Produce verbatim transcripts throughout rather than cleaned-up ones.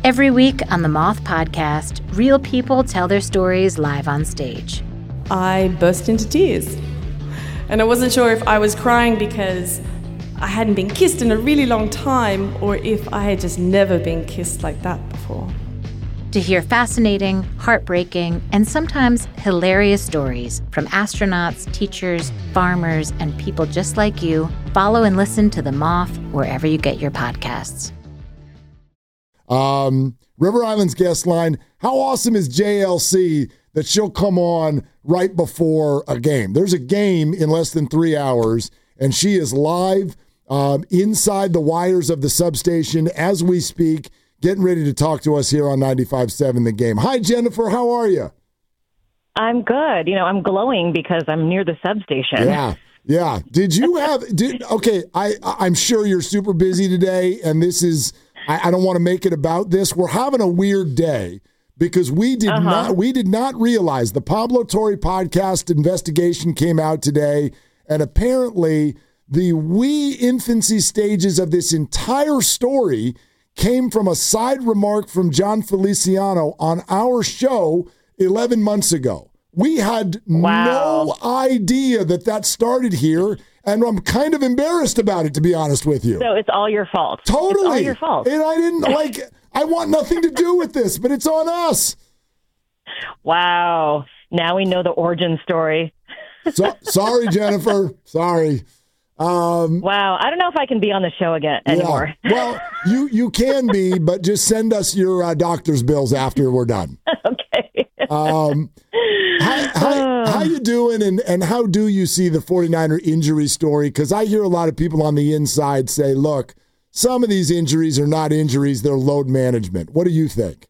Every week on the Moth Podcast, real people tell their stories live on stage. I burst into tears. And I wasn't sure if I was crying because I hadn't been kissed in a really long time or if I had just never been kissed like that before. To hear fascinating, heartbreaking, and sometimes hilarious stories from astronauts, teachers, farmers, and people just like you, follow and listen to The Moth wherever you get your podcasts. Um, River Island's guest line, how awesome is J L C that she'll come on right before a game? There's a game in less than three hours, and she is live um, inside the wires of the substation as we speak, getting ready to talk to us here on ninety-five point seven The Game. Hi, Jennifer. How are you? I'm good. You know, I'm glowing because I'm near the substation. Yeah, yeah. Did you have, did, okay, I, I'm sure you're super busy today, and this is, I, I don't want to make it about this. We're having a weird day because we did uh-huh. not we did not realize the Pablo Torre podcast investigation came out today, and apparently the wee infancy stages of this entire story came from a side remark from John Feliciano on our show eleven months ago. We had wow. no idea that that started here, and I'm kind of embarrassed about it, to be honest with you. So it's all your fault. Totally. It's all your fault. And I didn't, like, I want nothing to do with this, but it's on us. Wow. Now we know the origin story. So, sorry, Jennifer. Sorry. Um, wow. I don't know if I can be on the show again anymore. Yeah. Well, you, you can be, but just send us your uh, doctor's bills after we're done. Okay. Um, how, how, how you doing, and, and how do you see the 49er injury story? Because I hear a lot of people on the inside say, look, some of these injuries are not injuries, they're load management. What do you think?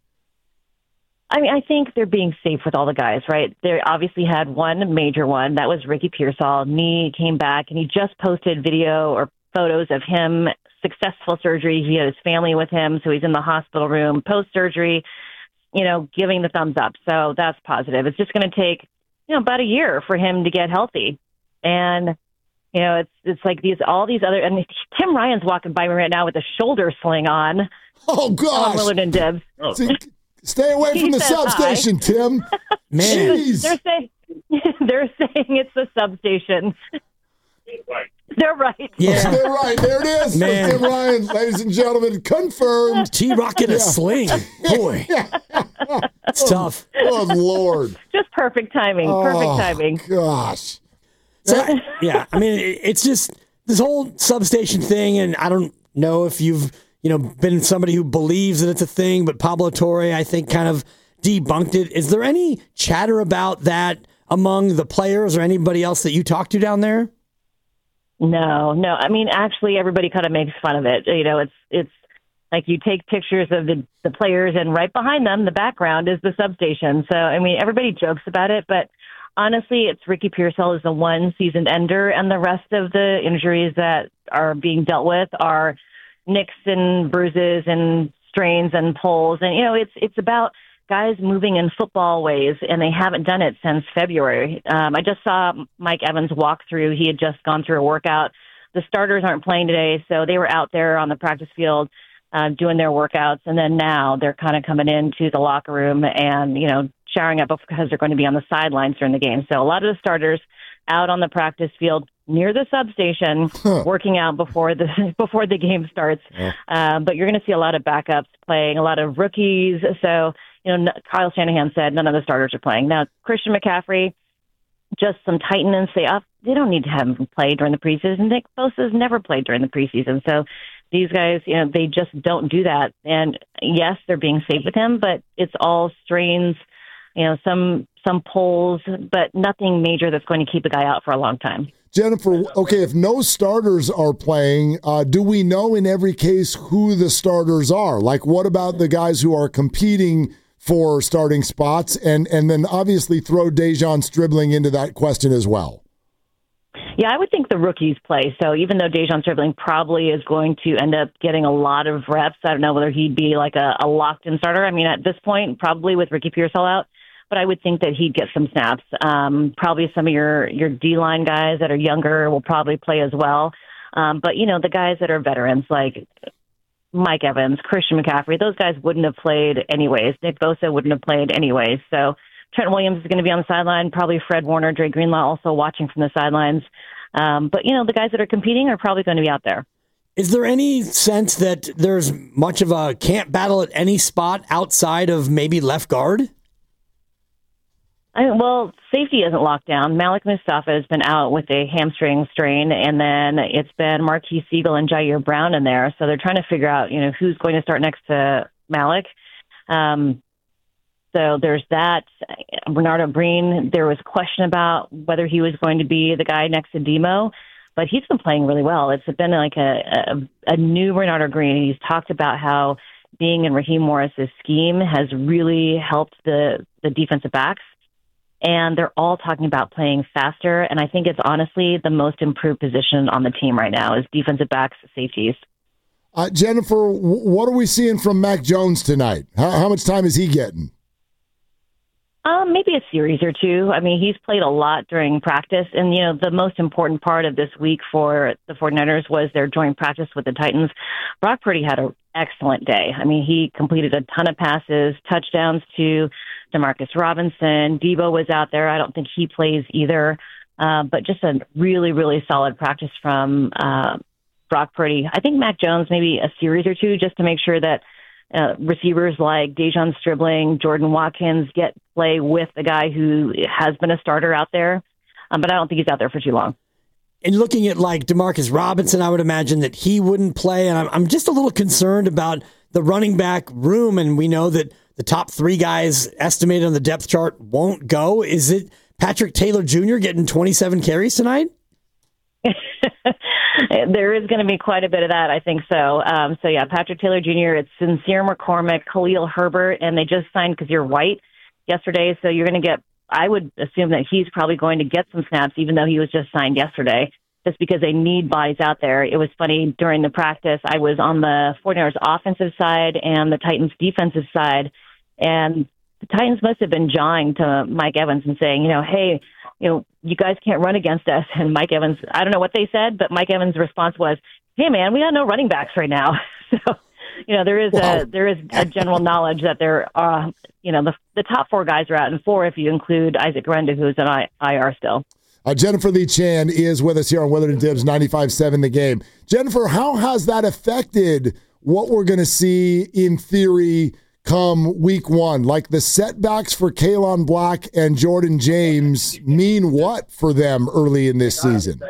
I mean, I think they're being safe with all the guys, right? They obviously had one major one. That was Ricky Pearsall. Knee came back, and he just posted video or photos of him, successful surgery. He had his family with him, so he's in the hospital room post-surgery, you know, giving the thumbs up. So that's positive. It's just going to take, you know, about a year for him to get healthy. And, you know, it's it's like these all these other, and Tim Ryan's walking by me right now with a shoulder sling on. Oh, gosh. Willard and Dibs. Oh. Stay away from He the says substation, hi. Tim. Man. Jeez. They're saying, they're saying it's the substation. They're right. Yeah. They're right. There it is. Man. Tim Ryan, ladies and gentlemen, confirmed. T-Rock in a Yeah. sling. Boy. It's tough. Oh, Lord. Just perfect timing. Perfect Oh, timing. Gosh. So, I- yeah, I mean, it, it's just this whole substation thing, and I don't know if you've, you know, been somebody who believes that it's a thing, but Pablo Torre, I think, kind of debunked it. Is there any chatter about that among the players or anybody else that you talk to down there? No, no. I mean, actually, everybody kind of makes fun of it. You know, it's it's like you take pictures of the, the players, and right behind them, the background is the substation. So, I mean, everybody jokes about it, but honestly, it's Ricky Pearsall is the one seasoned ender, and the rest of the injuries that are being dealt with are nicks and bruises and strains and pulls. And, you know, it's it's about guys moving in football ways, and they haven't done it since February. Um, I just saw Mike Evans walk through. He had just gone through a workout. The starters aren't playing today, so they were out there on the practice field uh, doing their workouts. And then now they're kind of coming into the locker room and, you know, showering up because they're going to be on the sidelines during the game. So a lot of the starters out on the practice field near the substation, huh. working out before the before the game starts. Yeah. Um, but you're going to see a lot of backups playing, a lot of rookies. So, you know, Kyle Shanahan said none of the starters are playing. Now, Christian McCaffrey, just some tighten and say up. They don't need to have him play during the preseason. Nick Bosa's never played during the preseason. So these guys, you know, they just don't do that. And yes, they're being safe with him, but it's all strains, you know, some some pulls, but nothing major that's going to keep a guy out for a long time. Jennifer, okay, if no starters are playing, uh, do we know in every case who the starters are? Like, what about the guys who are competing for starting spots? And, and then obviously throw Dejon Stribling into that question as well. Yeah, I would think the rookies play. So even though Dejon Stribling probably is going to end up getting a lot of reps, I don't know whether he'd be like a, a locked-in starter. I mean, at this point, probably with Ricky Pearsall out, but I would think that he'd get some snaps. Um, probably some of your, your D-line guys that are younger will probably play as well. Um, but, you know, the guys that are veterans, like Mike Evans, Christian McCaffrey, those guys wouldn't have played anyways. Nick Bosa wouldn't have played anyways. So Trent Williams is going to be on the sideline, probably Fred Warner, Dre Greenlaw also watching from the sidelines. Um, but, you know, the guys that are competing are probably going to be out there. Is there any sense that there's much of a camp battle at any spot outside of maybe left guard? I mean, well, safety isn't locked down. Malik Mustafa has been out with a hamstring strain, and then it's been Marquise Siegel and Jair Brown in there. So they're trying to figure out, you know, who's going to start next to Malik. Um, so there's that. Bernardo Breen, there was a question about whether he was going to be the guy next to Demo, but he's been playing really well. It's been like a, a, a new Bernardo Breen. He's talked about how being in Raheem Morris's scheme has really helped the, the defensive backs. And they're all talking about playing faster. And I think it's honestly the most improved position on the team right now is defensive backs, safeties. Uh, Jennifer, w- what are we seeing from Mac Jones tonight? How, how much time is he getting? Um, maybe a series or two. I mean, he's played a lot during practice. And, you know, the most important part of this week for the 49ers was their joint practice with the Titans. Brock Purdy had an excellent day. I mean, he completed a ton of passes, touchdowns to Demarcus Robinson. Debo was out there. I don't think he plays either. Uh, but just a really, really solid practice from uh, Brock Purdy. I think Mac Jones, maybe a series or two just to make sure that Uh, receivers like Dejon Stribling, Jordan Watkins get play with the guy who has been a starter out there. Um, but I don't think he's out there for too long. And looking at like Demarcus Robinson, I would imagine that he wouldn't play. And I'm, I'm just a little concerned about the running back room. And we know that the top three guys estimated on the depth chart won't go. Is it Patrick Taylor Junior getting twenty-seven carries tonight? There is going to be quite a bit of that, I think so. Um, so, yeah, Patrick Taylor Junior, it's Sincere McCormick, Khalil Herbert, and they just signed Kazir White yesterday. So you're going to get, I would assume that he's probably going to get some snaps, even though he was just signed yesterday, just because they need bodies out there. It was funny, during the practice, I was on the 49ers offensive side and the Titans defensive side, and the Titans must have been jawing to Mike Evans and saying, you know, hey, you know, you guys can't run against us. And Mike Evans, I don't know what they said, but Mike Evans' response was, hey, man, we got no running backs right now. So, you know, there is wow. a there is a general knowledge that there are, you know, the the top four guys are out, and four if you include Isaac Renda, who's an I R still. Uh, Jennifer Lee Chan is with us here on Willard and Dibs ninety-five point seven The Game. Jennifer, how has that affected what we're going to see in theory come week one? Like the setbacks for Kaelon Black and Jordan James mean what for them early in this season?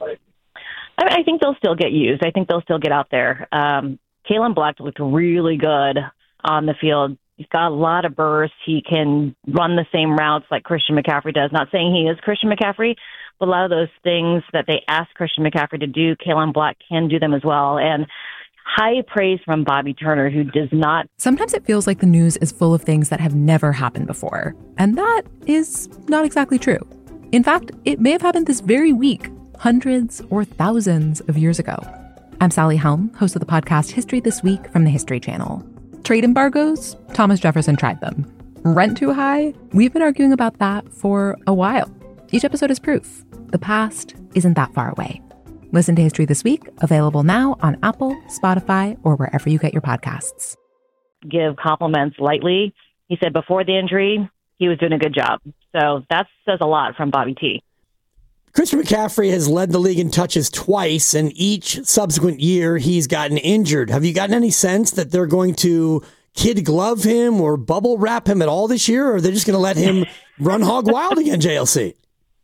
I think they'll still get used. I think they'll still get out there. Um, Kaelon Black looked really good on the field. He's got a lot of bursts. He can run the same routes like Christian McCaffrey does. Not saying he is Christian McCaffrey, but a lot of those things that they ask Christian McCaffrey to do, Kaelon Black can do them as well. And high praise from Bobby Turner, who does not. Sometimes it feels like the news is full of things that have never happened before. And that is not exactly true. In fact, it may have happened this very week, hundreds or thousands of years ago. I'm Sally Helm, host of the podcast History This Week from the History Channel. Trade embargoes? Thomas Jefferson tried them. Rent too high? We've been arguing about that for a while. Each episode is proof. The past isn't that far away. Listen to History This Week, available now on Apple, Spotify, or wherever you get your podcasts. Give compliments lightly. He said before the injury, he was doing a good job. So that says a lot from Bobby T. Christian McCaffrey has led the league in touches twice, and each subsequent year he's gotten injured. Have you gotten any sense that they're going to kid glove him or bubble wrap him at all this year, or are they just going to let him run hog wild again, J L C?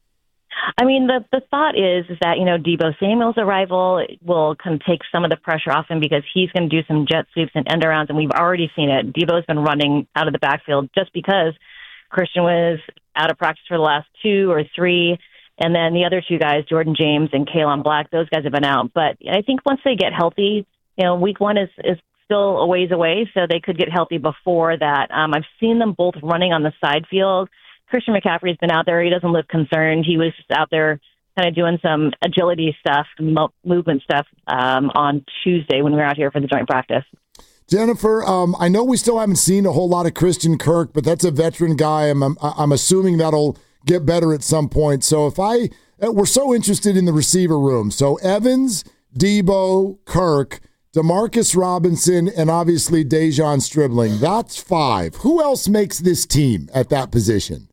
I mean, the the thought is, is that, you know, Deebo Samuel's arrival will kind of take some of the pressure off him because he's going to do some jet sweeps and end arounds, and we've already seen it. Deebo's been running out of the backfield just because Christian was out of practice for the last two or three. And then the other two guys, Jordan James and Kaelon Black, those guys have been out. But I think once they get healthy, you know, week one is, is still a ways away, so they could get healthy before that. Um, I've seen them both running on the side field. Christian McCaffrey's been out there. He doesn't look concerned. He was just out there kind of doing some agility stuff, mo- movement stuff um, on Tuesday when we were out here for the joint practice. Jennifer, um, I know we still haven't seen a whole lot of Christian Kirk, but that's a veteran guy. I'm, I'm, I'm assuming that'll get better at some point. So if I, we're so interested in the receiver room. So Evans, Deebo, Kirk, Demarcus Robinson, and obviously Dejon Stribling. That's five. Who else makes this team at that position?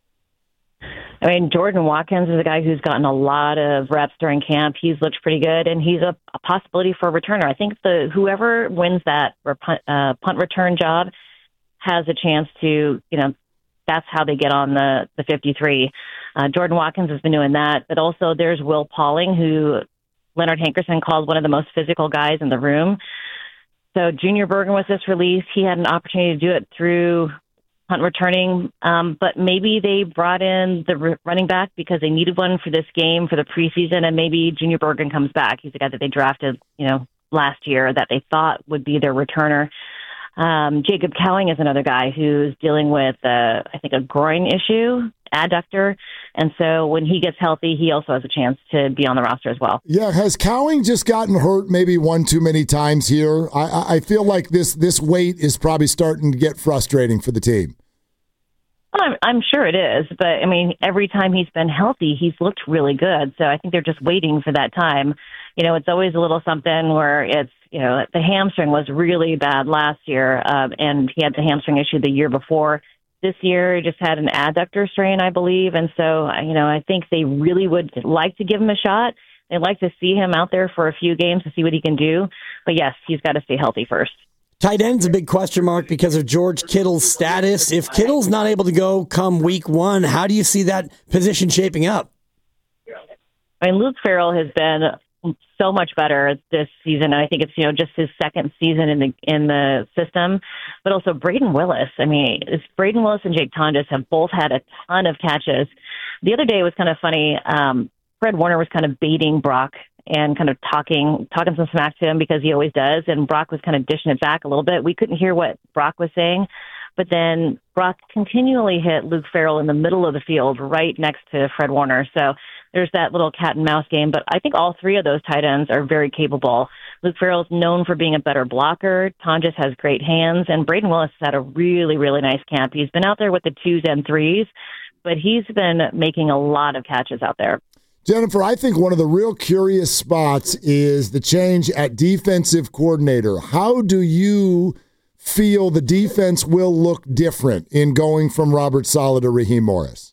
I mean, Jordan Watkins is a guy who's gotten a lot of reps during camp. He's looked pretty good, and he's a, a possibility for a returner. I think the whoever wins that punt, uh, punt return job has a chance to, you know, that's how they get on the, the fifty-three. Uh, Jordan Watkins has been doing that, but also there's Will Pauling, who Leonard Hankerson called one of the most physical guys in the room. So Junior Bergen was just released. He had an opportunity to do it through punt returning, um, but maybe they brought in the r- running back because they needed one for this game for the preseason, and maybe Junior Bergen comes back. He's the guy that they drafted, you know, last year that they thought would be their returner. Um, Jacob Cowing is another guy who's dealing with, uh, I think, a groin issue, adductor, and so when he gets healthy, he also has a chance to be on the roster as well. Yeah, has Cowing just gotten hurt maybe one too many times here? I, I feel like this this weight is probably starting to get frustrating for the team. I'm, I'm sure it is, but I mean, every time he's been healthy, he's looked really good. So I think they're just waiting for that time. You know, it's always a little something where it's, you know, the hamstring was really bad last year, um, and he had the hamstring issue the year before. This year, he just had an adductor strain, I believe. And so, you know, I think they really would like to give him a shot. They'd like to see him out there for a few games to see what he can do. But yes, he's got to stay healthy first. Tight end's a big question mark because of George Kittle's status. If Kittle's not able to go come week one, how do you see that position shaping up? I mean, Luke Farrell has been so much better this season. I think it's, you know, just his second season in the in the system, but also Braden Willis. I mean, it's Braden Willis and Jake Tonjes have both had a ton of catches. The other day it was kind of funny. Um, Fred Warner was kind of baiting Brock and kind of talking talking some smack to him because he always does, and Brock was kind of dishing it back a little bit. We couldn't hear what Brock was saying, but then Brock continually hit Luke Farrell in the middle of the field right next to Fred Warner. So there's that little cat and mouse game, but I think all three of those tight ends are very capable. Luke Farrell's known for being a better blocker. Tonjes has great hands, and Braden Willis has had a really, really nice camp. He's been out there with the twos and threes, but he's been making a lot of catches out there. Jennifer, I think one of the real curious spots is the change at defensive coordinator. How do you feel the defense will look different in going from Robert Saleh to Raheem Morris?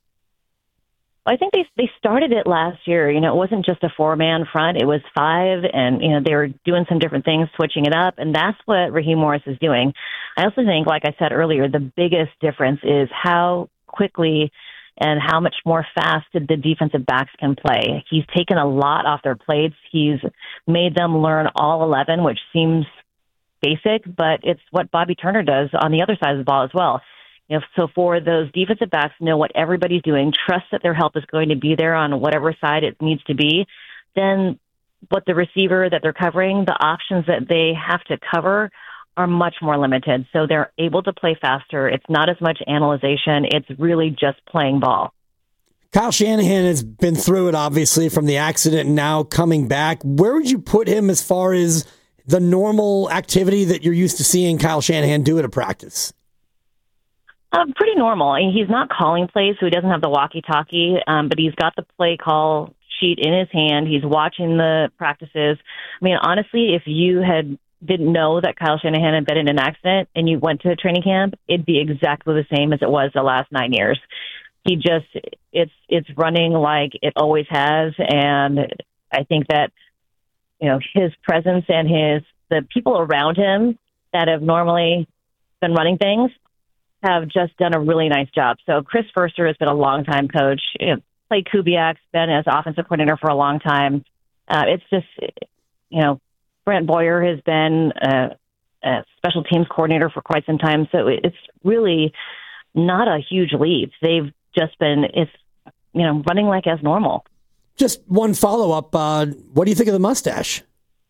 I think they they started it last year. You know, it wasn't just a four-man front. It was five, and, you know, they were doing some different things, switching it up, and that's what Raheem Morris is doing. I also think, like I said earlier, the biggest difference is how quickly and how much more fast the defensive backs can play. He's taken a lot off their plates. He's made them learn all eleven, which seems basic, but it's what Bobby Turner does on the other side of the ball as well. You know, so for those defensive backs, know what everybody's doing, trust that their help is going to be there on whatever side it needs to be, then what the receiver that they're covering, the options that they have to cover are much more limited. So they're able to play faster. It's not as much analyzation. It's really just playing ball. Kyle Shanahan has been through it, obviously, from the accident and now coming back. Where would you put him as far as the normal activity that you're used to seeing Kyle Shanahan do at a practice? Uh, pretty normal. I mean, he's not calling plays, so he doesn't have the walkie-talkie, um, but he's got the play call sheet in his hand. He's watching the practices. I mean, honestly, if you had didn't know that Kyle Shanahan had been in an accident and you went to a training camp, it'd be exactly the same as it was the last nine years. He just, it's it's running like it always has, and I think that, you know, his presence and his the people around him that have normally been running things have just done a really nice job. So Chris Furster has been a long-time coach. You know, Clay Kubiak's been as offensive coordinator for a long time. Uh, it's just, you know, Brent Boyer has been a, a special teams coordinator for quite some time. So it's really not a huge leap. They've just been, it's, you know, running like as normal. Just one follow-up. Uh, what do you think of the mustache?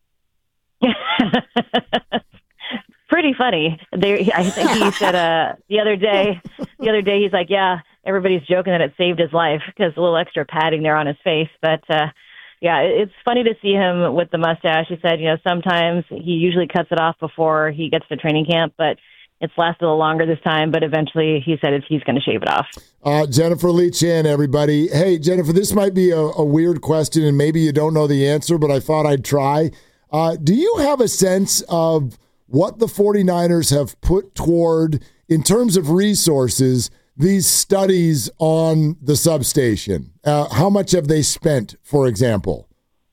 Pretty funny. There, I think he said uh, the other day. The other day, he's like, "Yeah, everybody's joking that it saved his life because a little extra padding there on his face." But uh, yeah, it's funny to see him with the mustache. He said, you know, sometimes he usually cuts it off before he gets to training camp, but it's lasted a little longer this time. But eventually, he said he's going to shave it off. Uh, Jennifer Lee Chan, everybody. Hey, Jennifer, this might be a, a weird question, and maybe you don't know the answer, but I thought I'd try. Uh, do you have a sense of what the 49ers have put toward, in terms of resources, these studies on the substation? Uh, how much have they spent, for example?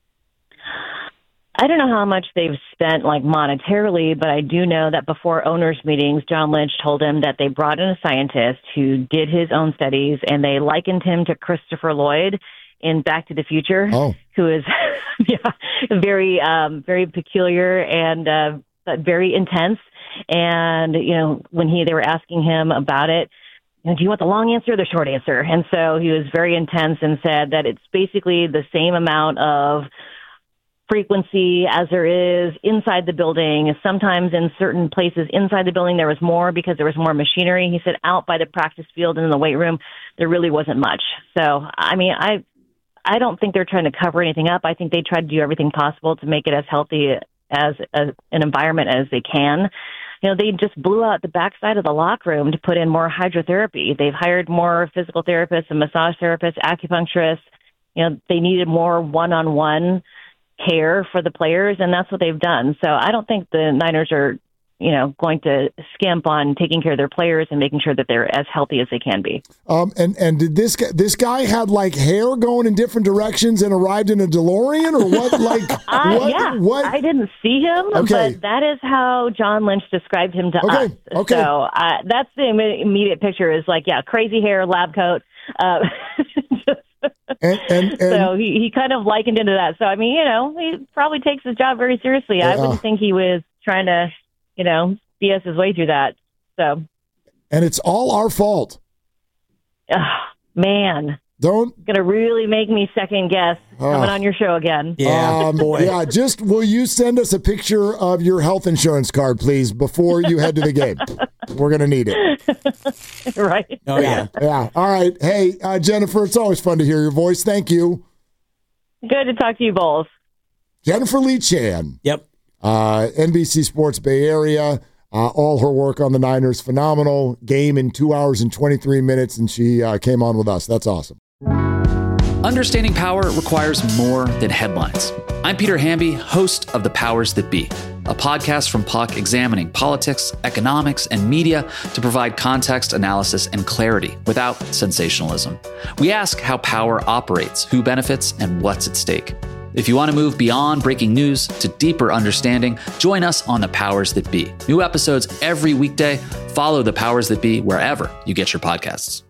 I don't know how much they've spent, like, monetarily, but I do know that before owners' meetings, John Lynch told him that they brought in a scientist who did his own studies, and they likened him to Christopher Lloyd in Back to the Future, oh. who is yeah, very, um, very peculiar and uh, but very intense. And, you know, when he they were asking him about it, you know, do you want the long answer or the short answer? And so he was very intense and said that it's basically the same amount of frequency as there is inside the building. Sometimes in certain places inside the building there was more because there was more machinery. He said out by the practice field and in the weight room there really wasn't much. So, I mean, I I don't think they're trying to cover anything up. I think they try to do everything possible to make it as healthy as a, an environment as they can. You know, they just blew out the backside of the locker room to put in more hydrotherapy. They've hired more physical therapists and massage therapists, acupuncturists. You know, they needed more one-on-one care for the players, and that's what they've done. So I don't think the Niners are, you know, going to skimp on taking care of their players and making sure that they're as healthy as they can be. Um, and and did this guy, this guy had like hair going in different directions and arrived in a DeLorean, or what? Like uh, what? Yeah, what? I didn't see him, okay. but that is how John Lynch described him to okay. us. Okay. So uh, that's the immediate picture. Is like, yeah, crazy hair, lab coat. Uh, And, and, and, so he, he kind of likened into that. So, I mean, you know, he probably takes his job very seriously. Yeah. I wouldn't think he was trying to, you know, B S his way through that. So, and it's all our fault. uh, man, Don't going to really make me second guess coming uh, on your show again. Yeah, um, boy. Yeah, just will you send us a picture of your health insurance card, please, before you head to the game? We're going to need it. Right. Oh, yeah. Yeah. All right. Hey, uh, Jennifer, it's always fun to hear your voice. Thank you. Good to talk to you both. Jennifer Lee Chan. Yep. Uh, N B C Sports Bay Area. Uh, all her work on the Niners, phenomenal. Game in two hours and twenty-three minutes, and she uh, came on with us. That's awesome. Understanding power requires more than headlines. I'm Peter Hamby, host of The Powers That Be, a podcast from Puck examining politics, economics, and media to provide context, analysis, and clarity without sensationalism. We ask how power operates, who benefits, and what's at stake. If you want to move beyond breaking news to deeper understanding, join us on The Powers That Be. New episodes every weekday. Follow The Powers That Be wherever you get your podcasts.